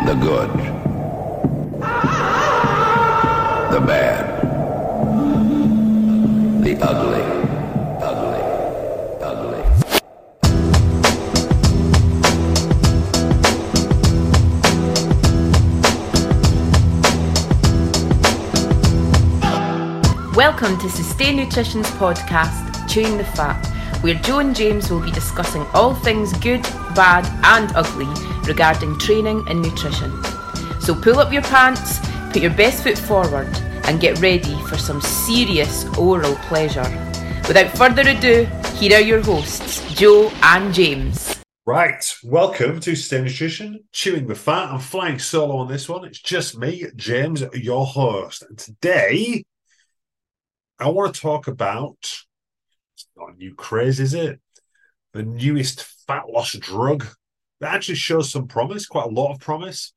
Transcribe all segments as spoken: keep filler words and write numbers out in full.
The good. The bad. The ugly. Ugly. Ugly. Welcome to Sustain Nutrition's podcast, Chewing the Fat, where Joe and James will be discussing all things good, bad and ugly regarding training and nutrition. So pull up your pants, put your best foot forward and get ready for some serious oral pleasure. Without further ado, here are your hosts, Joe and James. Right, welcome to Sustain Nutrition, Chewing the Fat. I'm flying solo on this one. It's just me, James, your host. And today, I want to talk about, it's not a new craze, is it? The newest fat loss drug that actually shows some promise, quite a lot of promise.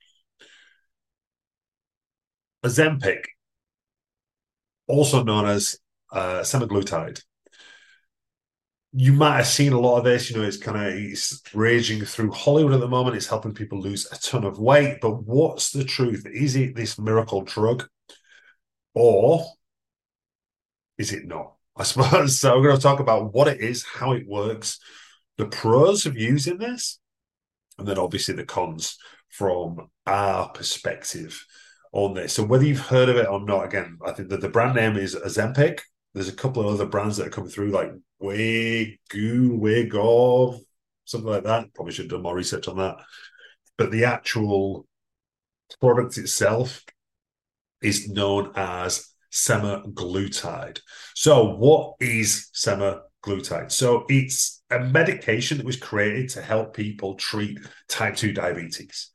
Ozempic, also known as uh, semaglutide. You might have seen a lot of this. You know, it's kind of it's raging through Hollywood at the moment. It's helping people lose a ton of weight. But what's the truth? Is it this miracle drug, or is it not? I suppose. So we're going to talk about what it is, how it works, the pros of using this, and then obviously the cons from our perspective on this. So whether you've heard of it or not, again, I think that the brand name is Ozempic. There's a couple of other brands that are coming through, like Wegovy, Wegovy, something like that. Probably should have done more research on that. But the actual product itself is known as semaglutide. So what is semaglutide? So it's a medication that was created to help people treat type two diabetes.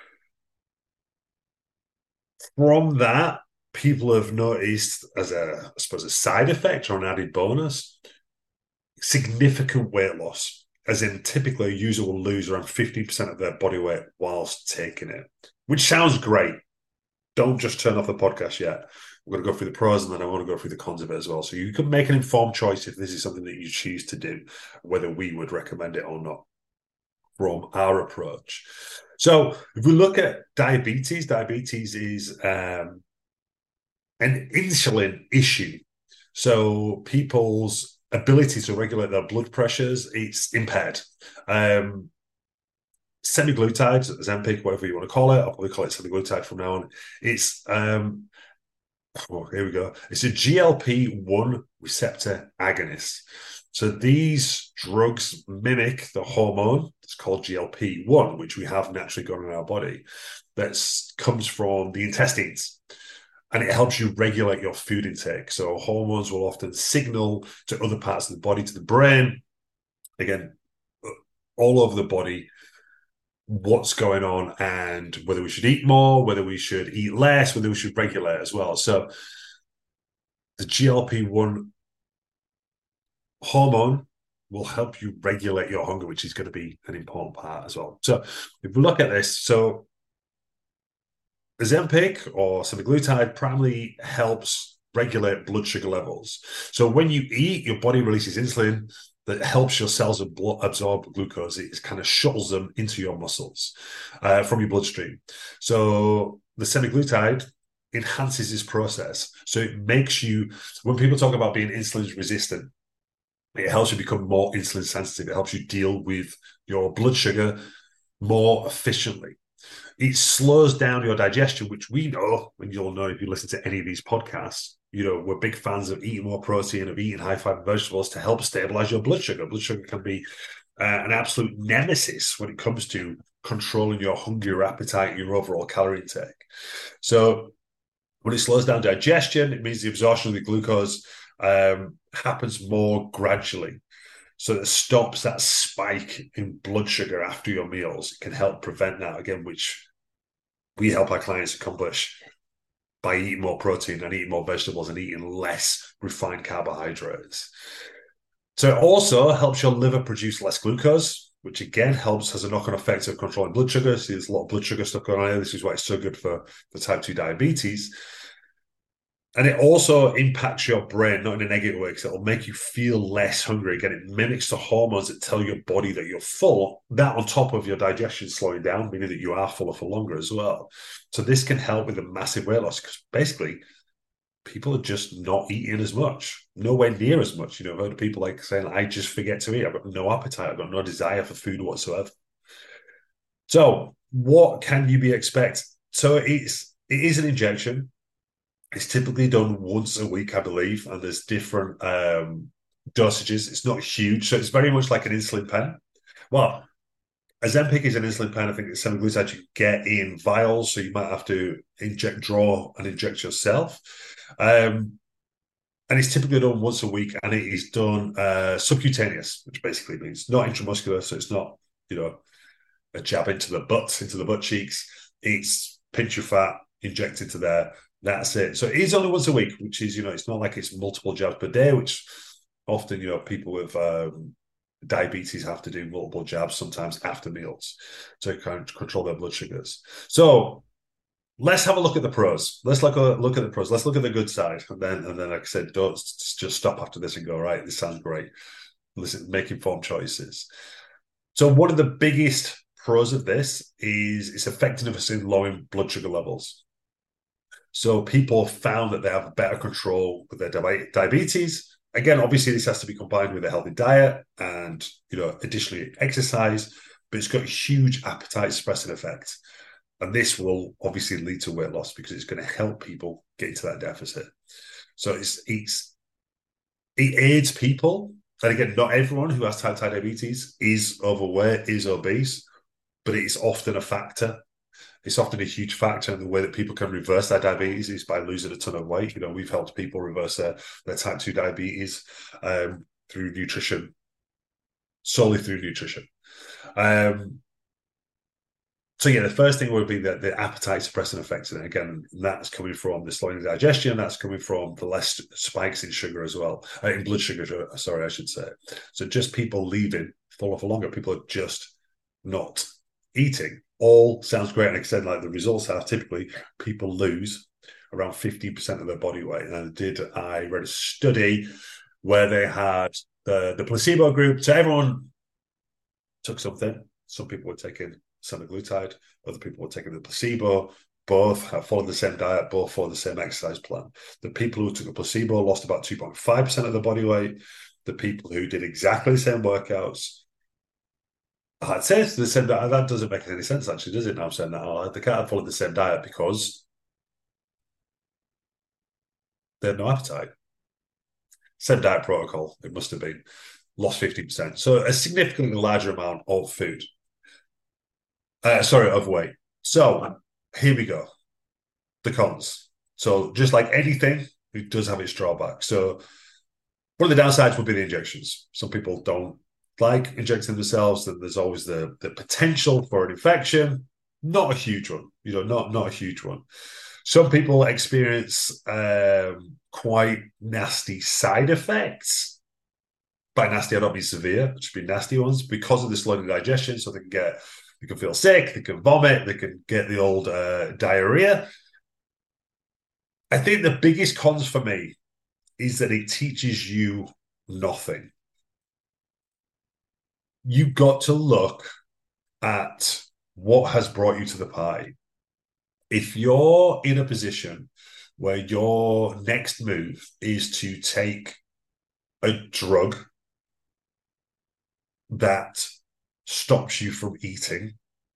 From that, people have noticed as a, I suppose, a side effect or an added bonus, significant weight loss, as in typically a user will lose around fifty percent of their body weight whilst taking it, which sounds great. Don't just turn off the podcast yet. We're going to go through the pros and then I want to go through the cons of it as well. So you can make an informed choice if this is something that you choose to do, whether we would recommend it or not from our approach. So if we look at diabetes, diabetes is um, an insulin issue. So people's ability to regulate their blood pressures, it's impaired. Um, Semaglutide, Ozempic, whatever you want to call it, I'll probably call it semaglutide from now on. It's um, oh, here we go. It's a G L P one receptor agonist. So these drugs mimic the hormone. It's called G L P one, which we have naturally got in our body. That comes from the intestines, and it helps you regulate your food intake. So hormones will often signal to other parts of the body, to the brain, again, all over the body, what's going on and whether we should eat more, whether we should eat less, whether we should regulate as well. So the G L P one hormone will help you regulate your hunger, which is going to be an important part as well. So if we look at this, so Ozempic or semaglutide primarily helps regulate blood sugar levels. So when you eat, your body releases insulin that helps your cells absorb glucose. It kind of shuttles them into your muscles uh, from your bloodstream. So the semaglutide enhances this process. So it makes you, when people talk about being insulin resistant, it helps you become more insulin sensitive. It helps you deal with your blood sugar more efficiently. It slows down your digestion, which we know, and you'll know if you listen to any of these podcasts, you know, we're big fans of eating more protein, of eating high-fiber vegetables to help stabilize your blood sugar. Blood sugar can be uh, an absolute nemesis when it comes to controlling your hunger, your appetite, your overall calorie intake. So when it slows down digestion, it means the absorption of the glucose um, happens more gradually. So it stops that spike in blood sugar after your meals. It can help prevent that, again, which we help our clients accomplish by eating more protein and eating more vegetables and eating less refined carbohydrates. So it also helps your liver produce less glucose, which again helps, has a knock-on effect of controlling blood sugar. See, there's a lot of blood sugar stuff going on here. This is why it's so good for, for type two diabetes. And it also impacts your brain, not in a negative way, because it'll make you feel less hungry. Again, it mimics the hormones that tell your body that you're full. That on top of your digestion slowing down, meaning that you are fuller for longer as well. So this can help with a massive weight loss because basically people are just not eating as much, nowhere near as much. You know, I've heard of people like saying, I just forget to eat. I've got no appetite. I've got no desire for food whatsoever. So what can you be expect? So it's, it is an injection. It's typically done once a week, I believe, and there's different um, dosages. It's not huge, so it's very much like an insulin pen. Well, Ozempic is an insulin pen. I think it's semaglutide you get in vials, so you might have to inject, draw, and inject yourself. Um, and it's typically done once a week, and it is done uh, subcutaneous, which basically means not intramuscular, so it's not, you know, a jab into the butt, into the butt cheeks. It's pinch your fat, inject into there. That's it. So it is only once a week, which is, you know, it's not like it's multiple jabs per day, which often, you know, people with um, diabetes have to do multiple jabs sometimes after meals to kind of control their blood sugars. So let's have a look at the pros. Let's look at, look at the pros. Let's look at the good side. And then, and then like I said, don't just stop after this and go, right, this sounds great. Listen, make informed choices. So one of the biggest pros of this is its effectiveness in lowering blood sugar levels. So people found that they have better control with their diabetes. Again, obviously, this has to be combined with a healthy diet and, you know, additionally exercise, but it's got a huge appetite suppressing effect. And this will obviously lead to weight loss because it's going to help people get into that deficit. So it's, it's it aids people. And again, not everyone who has type two diabetes is overweight, is obese, but it's often a factor. It's often a huge factor in the way that people can reverse their diabetes is by losing a ton of weight. You know, we've helped people reverse their, their type two diabetes um, through nutrition, solely through nutrition. Um, so yeah, the first thing would be that the appetite suppressing effects. And again, that's coming from the slowing of digestion. That's coming from the less spikes in sugar as well, uh, in blood sugar, sorry, I should say. So just people leaving fuller for longer. People are just not eating. All sounds great. And like I said, like the results are typically people lose around fifty percent of their body weight. And I did, I read a study where they had the, the placebo group. So everyone took something. Some people were taking semaglutide, other people were taking the placebo. Both have followed the same diet, both followed the same exercise plan. The people who took a placebo lost about two point five percent of their body weight. The people who did exactly the same workouts, I'd say it's the same diet. That doesn't make any sense, actually, does it? Now I'm saying that oh, they can't have followed the same diet because they had no appetite. Same diet protocol, it must have been. Lost fifty percent. So a significantly larger amount of food. Uh, sorry, of weight. So here we go. The cons. So just like anything, it does have its drawbacks. So one of the downsides would be the injections. Some people don't like injecting themselves, then there's always the, the potential for an infection. Not a huge one, you know, not, not a huge one. Some people experience um, quite nasty side effects. By nasty, I don't mean severe, which would be nasty ones, because of the slowing digestion. So they can get, they can feel sick, they can vomit, they can get the old uh, diarrhea. I think the biggest cons for me is that it teaches you nothing. You've got to look at what has brought you to the party. If you're in a position where your next move is to take a drug that stops you from eating,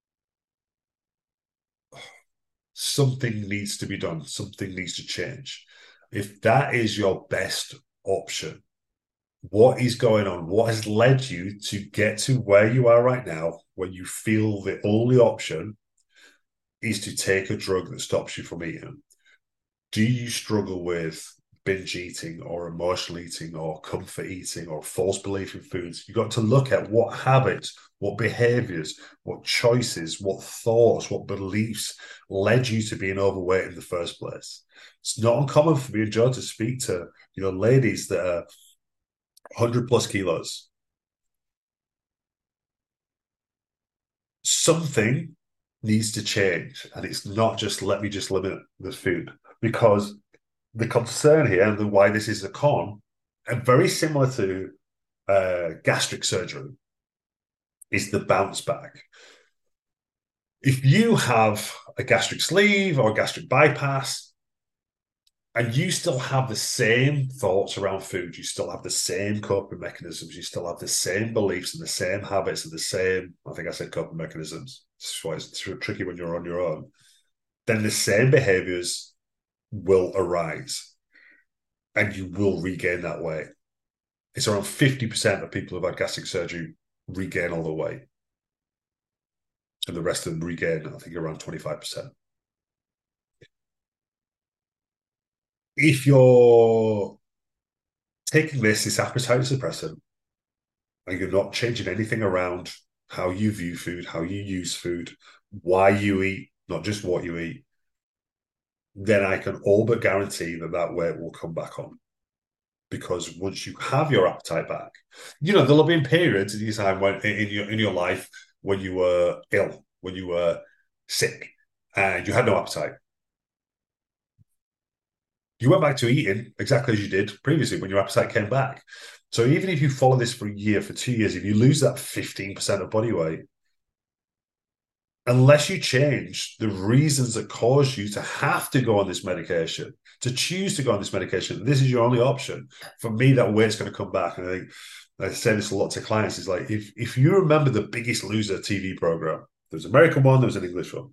something needs to be done. Something needs to change. If that is your best option, what is going on? What has led you to get to where you are right now, where you feel the only option is to take a drug that stops you from eating? Do you struggle with binge eating or emotional eating or comfort eating or false belief in foods? You've got to look at what habits, what behaviors, what choices, what thoughts, what beliefs led you to being overweight in the first place. It's not uncommon for me and Joe to speak to, you know, ladies that are one hundred plus kilos. Something needs to change. And it's not just let me just limit the food, because the concern here and the why this is a con, and very similar to uh, gastric surgery, is the bounce back. If you have a gastric sleeve or a gastric bypass, and you still have the same thoughts around food, you still have the same coping mechanisms, you still have the same beliefs and the same habits and the same, I think I said coping mechanisms. That's why it's tricky when you're on your own. Then the same behaviors will arise and you will regain that weight. It's around fifty percent of people who've had gastric surgery regain all the weight. And the rest of them regain, I think, around twenty-five percent. If you're taking this, this appetite suppressant, and you're not changing anything around how you view food, how you use food, why you eat, not just what you eat, then I can all but guarantee that that weight will come back on. Because once you have your appetite back, you know, there'll have been periods in your time when in your in your life when you were ill, when you were sick, and you had no appetite. You went back to eating exactly as you did previously when your appetite came back. So even if you follow this for a year, for two years, if you lose that fifteen percent of body weight, unless you change the reasons that cause you to have to go on this medication, to choose to go on this medication, this is your only option. For me, that weight's going to come back. And I think I say this a lot to clients, is like, if, if you remember the Biggest Loser T V program, there was an American one, there was an English one.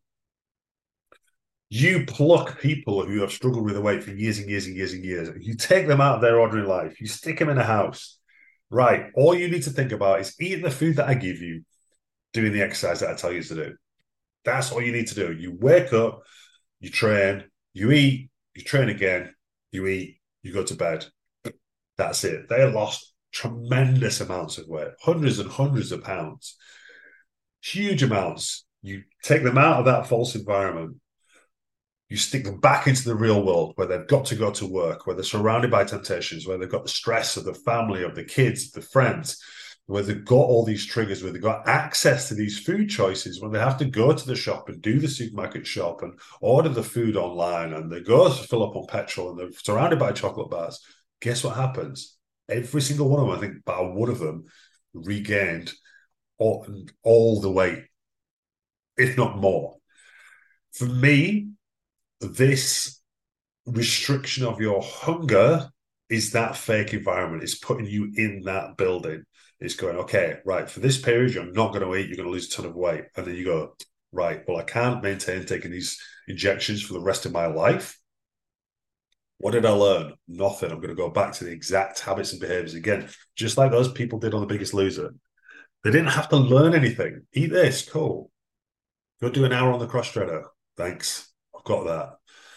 You pluck people who have struggled with the weight for years and years and years and years. You take them out of their ordinary life. You stick them in a house. Right. All you need to think about is eating the food that I give you, doing the exercise that I tell you to do. That's all you need to do. You wake up, you train, you eat, you train again, you eat, you go to bed. That's it. They lost tremendous amounts of weight, hundreds and hundreds of pounds, huge amounts. You take them out of that false environment. You stick them back into the real world where they've got to go to work, where they're surrounded by temptations, where they've got the stress of the family, of the kids, the friends, where they've got all these triggers, where they've got access to these food choices, when they have to go to the shop and do the supermarket shop and order the food online, and they go to fill up on petrol and they're surrounded by chocolate bars. Guess what happens? Every single one of them, I think about one of them, regained all, all the weight, if not more. For me, this restriction of your hunger is that fake environment. It's putting you in that building. It's going, okay, right, for this period, you're not going to eat, you're going to lose a ton of weight. And then you go, right, well, I can't maintain taking these injections for the rest of my life. What did I learn? Nothing. I'm going to go back to the exact habits and behaviors again, just like those people did on The Biggest Loser. They didn't have to learn anything. Eat this, cool. Go do an hour on the cross trainer. Thanks. I've got that.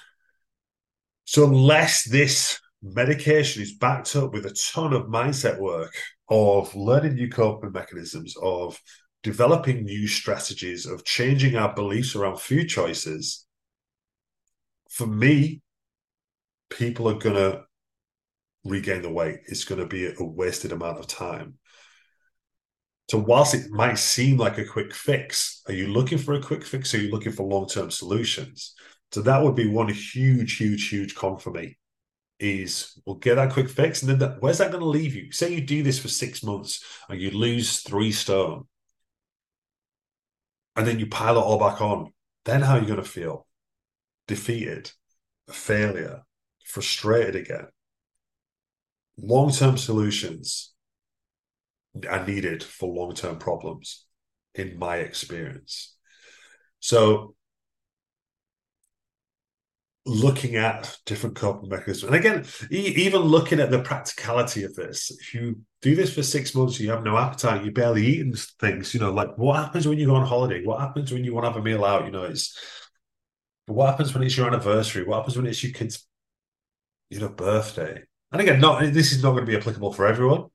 So unless this medication is backed up with a ton of mindset work, of learning new coping mechanisms, of developing new strategies, of changing our beliefs around food choices, for me, people are going to regain the weight. It's going to be a wasted amount of time. So whilst it might seem like a quick fix, are you looking for a quick fix or are you looking for long-term solutions? So that would be one huge, huge, huge con for me, is we'll get that quick fix. And then that, where's that going to leave you? Say you do this for six months and you lose three stone. And then you pile it all back on. Then how are you going to feel? Defeated, a failure, frustrated again. Long-term solutions are needed for long-term problems, in my experience. So looking at different coping mechanisms, and again, e- even looking at the practicality of this. If you do this for six months, you have no appetite, you're barely eating things, you know, like what happens when you go on holiday? What happens when you want to have a meal out? You know, it's what happens when it's your anniversary? What happens when it's your kid's, you know, birthday? And again, not this is not going to be applicable for everyone.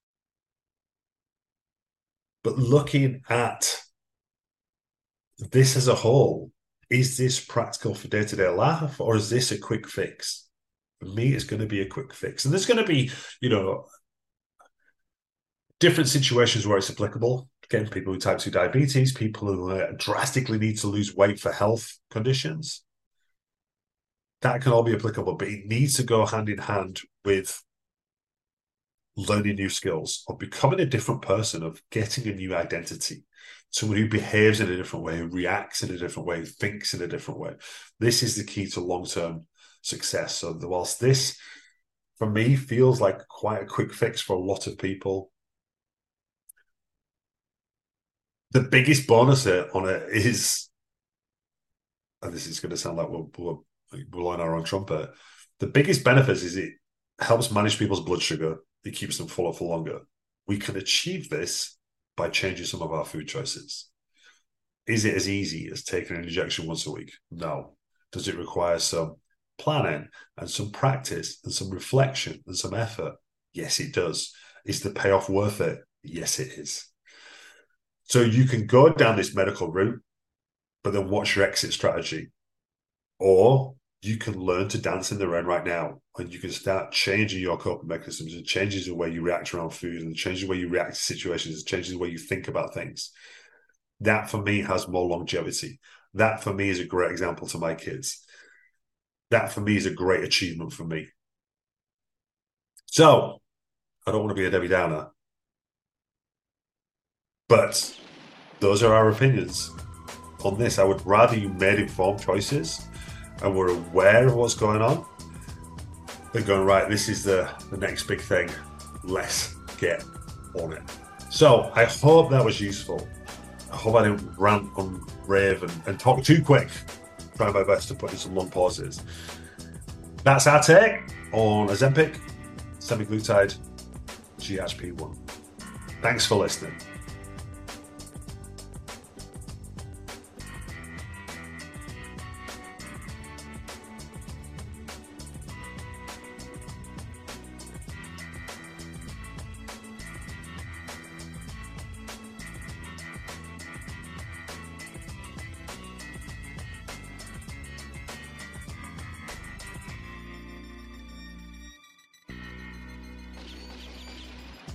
But looking at this as a whole, is this practical for day-to-day life, or is this a quick fix? For me, it's going to be a quick fix. And there's going to be, you know, different situations where it's applicable. Again, people with type two diabetes, people who uh, drastically need to lose weight for health conditions. that can all be applicable, but it needs to go hand in hand with learning new skills, of becoming a different person, of getting a new identity, someone who behaves in a different way, who reacts in a different way, who thinks in a different way. This is the key to long-term success. So whilst this, for me, feels like quite a quick fix for a lot of people, the biggest bonus on it is, and this is going to sound like we're, we're, we're blowing our own trumpet, the biggest benefit is it helps manage people's blood sugar. It keeps them fuller for longer. We can achieve this by changing some of our food choices. Is it as easy as taking an injection once a week? No. Does it require some planning and some practice and some reflection and some effort? Yes, it does. Is the payoff worth it? Yes, it is. So you can go down this medical route, but then what's your exit strategy? Or you can learn to dance in the rain right now, and you can start changing your coping mechanisms and changes the way you react around food and changes the way you react to situations, changes the way you think about things. That for me has more longevity. That for me is a great example to my kids. That for me is a great achievement for me. So I don't want to be a Debbie Downer, but those are our opinions on this. I would rather you made informed choices and were aware of what's going on than going, right, this is the, the next big thing. Let's get on it. So I hope that was useful. I hope I didn't rant and rave and, and talk too quick. Trying my best to put in some long pauses. That's our take on Ozempic, semaglutide, G H P one. Thanks for listening.